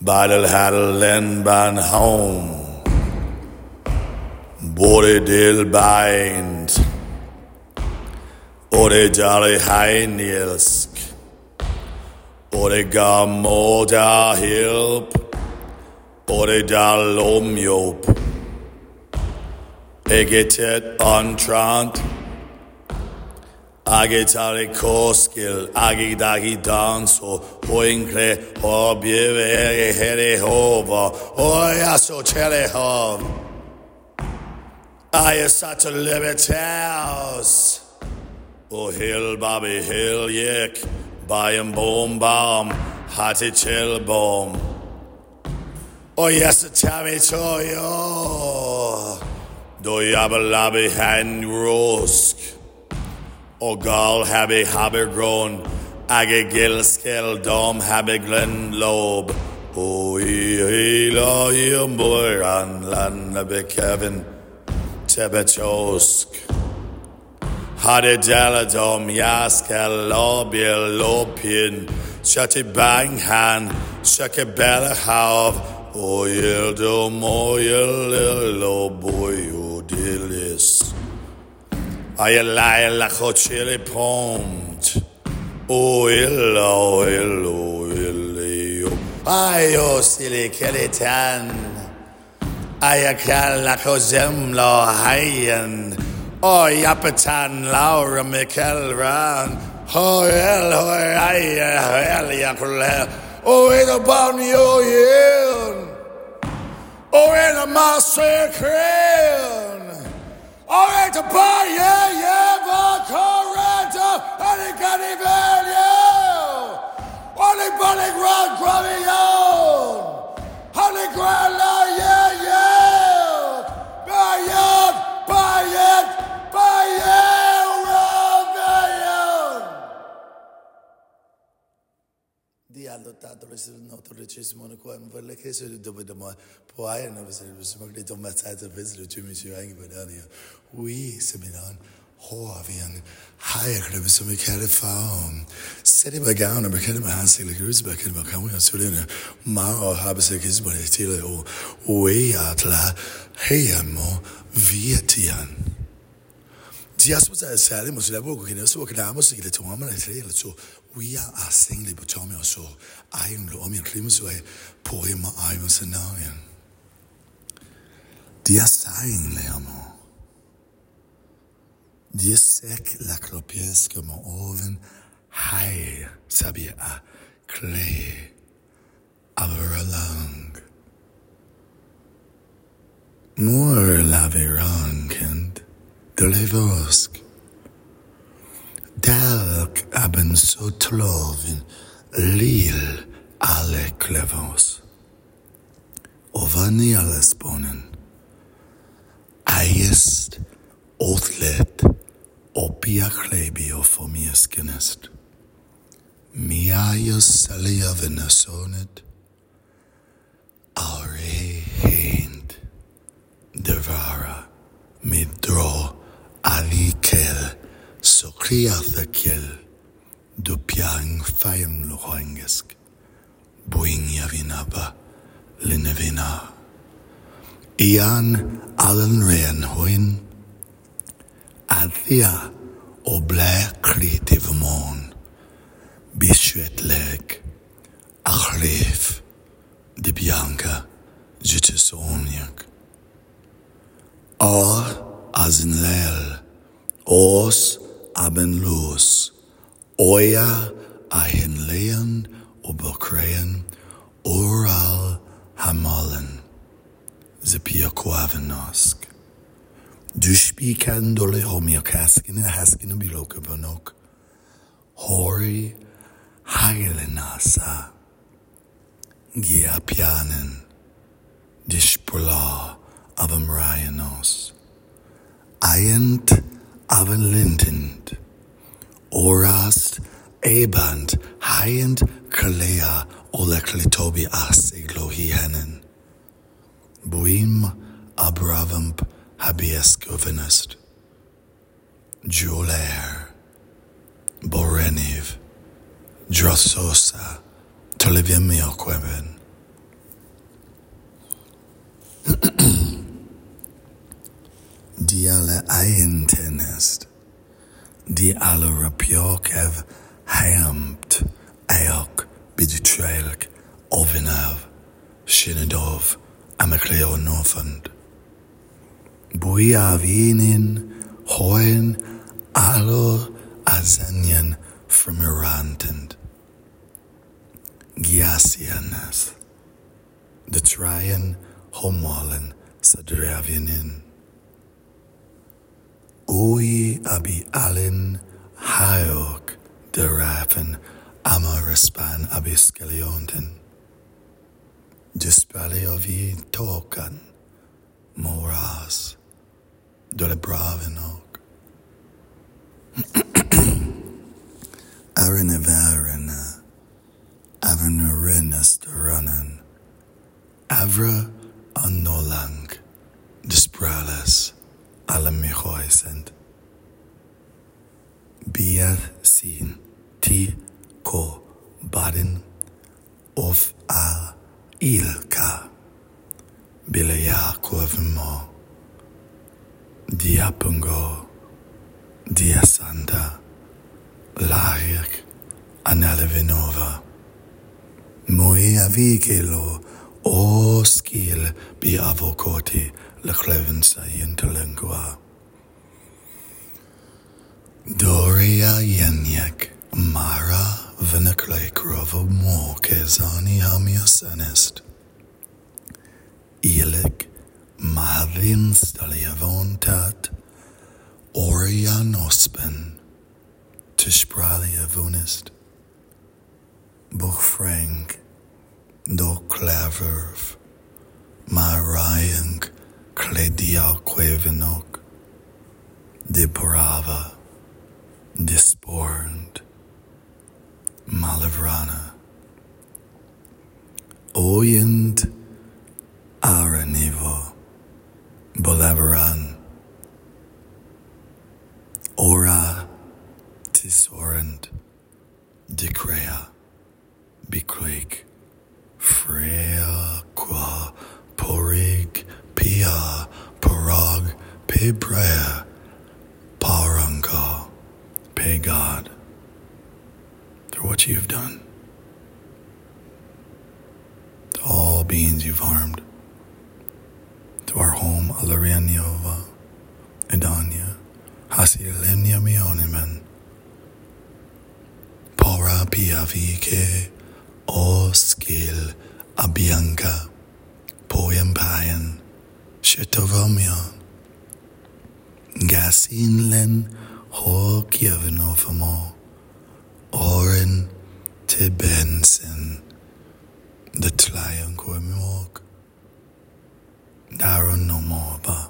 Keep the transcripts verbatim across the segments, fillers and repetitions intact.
Battle Haddle and Ban Home. Bode Dill Bind. Ode Jolly Heinilsk. Ode Gamoda Hilp. Ode Dalom Yop. Egetet Ontrant. Agitari Koskil, Agidagi Danso, Hoinkle, Hobieve, Hede Hova, Oyaso Telehov. I is such a libertas. O Hill Bobby Hill Yik, Bayam Boom Bomb, Hattie Chill Bomb. Oh yes, a Tammy Toyo. Do Yabalabi Hand Rosk. O gal habe habe grown, age gil skill dom habe glen lob. O he la yum boy an lan be Kevin Tebetosk. Hade della dom yaskel lobil lopin, shut bang han, shake bella hav. O yel do mo yel lo boy o dilis. I lie la chili pond. Oh, hello, hello, hello. Ayo, silly skeleton. I can la cozemlo hayen. Oh, yapatan Laura McElran. Oh, hello, I, hell, yakule. Oh, it's about you, you. Oh, in a massacre. All right, to buy, yeah, yeah, but correct, and it can even you. Only bunny ground, grubby, yo. Honey, grand, yeah, yeah. Buy it, buy it, buy it, rebellion. The allotato is not to reach his monaco and for like his double the more poy and obviously was smoked on my side of visitor to me, you hang with earlier. We, Seminon, Hoavian, higher crevice of a carry farm. Setting my gown and became my hands like a back in my coming on Sulina, Ma or Habasek is by a tailor or way at la Hayamo Vietian. Just was I said, must have woken us, what can I must get to one and trail so. We are singly but Tommy or so. I am Lomi and Climus way, poema I was a noyan. Dia sighing Leamo. Dia sec la cropies comme oven high sabia a clay averalong. More laverang and de levosk. Dalk haben so tlovin lil alle klevos. Ovani alle sponen. Eiest othlet opia klebio for mi skinest. Miaios salia venesonet. Aure heind. Devara midro alikel. So clear the kill, do piang fayem lohangesk, buing yavinaba, linevina. Ian allen rean hoin, athia oblé creative mon, bishwet leg, achlef, de bianca, jitisoniak. Or as in lel, os Aben los, oya ahin leon obokrean, oral hamalen, zepia quavenosk. Du spikandole homia kaskin and haskin biloka vanok, hori hailenasa, gia pianen, dishpula avem ryanos, ayent Aven lintend, orast, eband, hyend, kalea, oleklitobi asiglo hienen. Buim abravamp habiesk uvenest. Julair, Boreniv, Drossosa, Tolivia Milqueben, Yale Eintenest. Die alle rapjok ev hayamt ayok bidutrailk ovinav shinadov amakleo nofund. Buiavinin hoin allo azanyan from Irantant. Giasianas. The Tryan Homolan Sadravianin. Ui abi alin hayok derafin amaraspan abiskelionten. Dispaliovi tokan moras dole bravinok. Arenavarina Avernarinas deranen. Avra annolang dispralas alamihoisent. Biath sin ti ko badin of a ilka bilaya kovmo diapungo diasanta laik analevinova moi avikelo o skil bi avokoti leclevensa interlingua. Doria Yenyek Mara Vinaclakrova Mokezani Hamiosanist. Ilik Mavin Staliavontat Orianospen Tishpraliavonist. Buchfrank Do Klaverv Marayang Kledia Quevinok De Brava Disporned Malavrana Oyend Aranivo Bolaveran Ora Tisorend Decrea Bicreek Freya Qua Porig Pia Parag Pebrea Paranka. Pay God for what you've done to all beings you've harmed, to our home, Alarianiova, Edania, Hasielenia Mioniman, Pora Piavike, O Skil, Abianca, Poempayan, Shetovamion, Gasinlen, Ho Kievanovamo, Oren Tibensen, the Tlayan Kormok, Daron Nomova,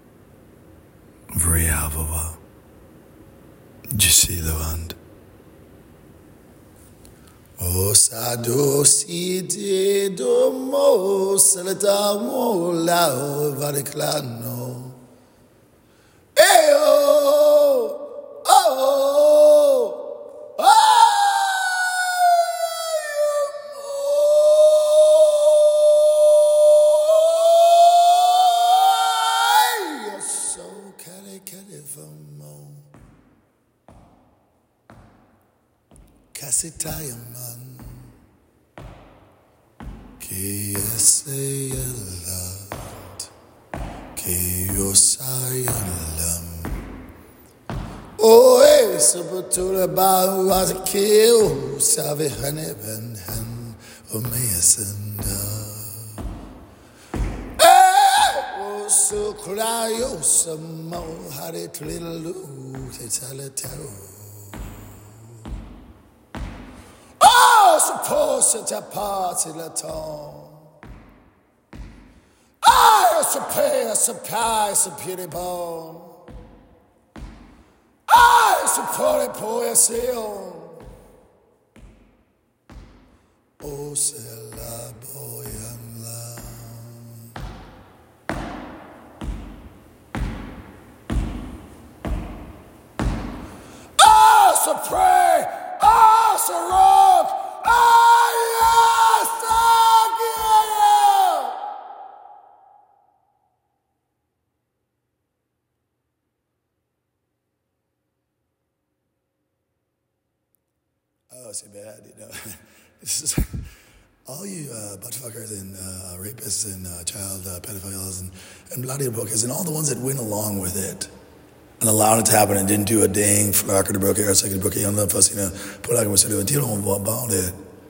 Vriavova, Gisilevand. O Sado Sidi Domo Salatamo Lao Variclano. Eyo! Oh, oh, oh, so cali cali famo, casitaya man, que ese land, que yo sayalam. Oh, hey, Sabatura Bahu was a kill, Savi Hanevan Hen, O Mayasanda. Oh, so cry, oh, some more, had it little, it's a little. Oh, suppose it's a party, Laton. I suppose a surprise, a pity bone. I support poesio. O se la boyan la. Oh, so pray. Oh, so rock. Oh, yes, thank you. Oh, it's bad, you know. This is, all you uh, buttfuckers and uh, rapists and uh, child uh, pedophiles and, and bloody bookers and all the ones that went along with it and allowed it to happen and didn't do a dang flark or the broker or second broker on the fuss, you know, put like a deal on about it.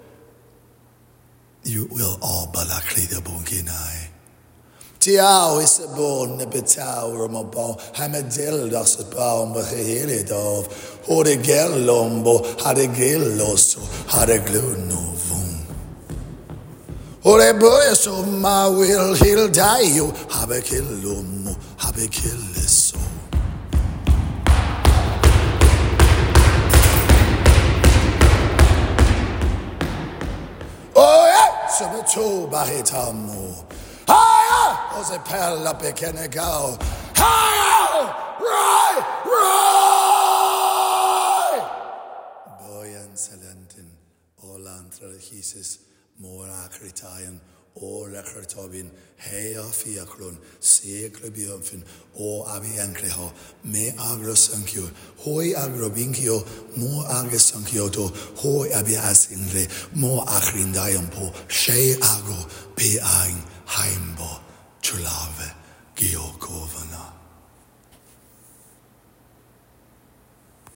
You will all balakli the bunkinai. Tiao is a bone, the betau, Romabo, Hamadil, das a baum, but he hit it off. Or the gel lombo, had a gel loso, had a glue no voom. Or a boy, so my will, he'll die you, have a kill lomo, have a kill so. Oh, yeah, so the two bahitamo. Higher! Os a pell up a can go. Higher! Right! Right! Boyan Salentin, Olantra Hisis, Mora Kritayan, Ora Krtobin, Hea Fiaclun, Se Clubiumfin, O Abiancleho, Me Agro Sankyo, Hoi Agro Binkio, Mo Agro Sankyoto, Hoi Abiasingle, Mo Akrindayampo, She Agro, Be Aing. Heimbo, Chulave, Giokova.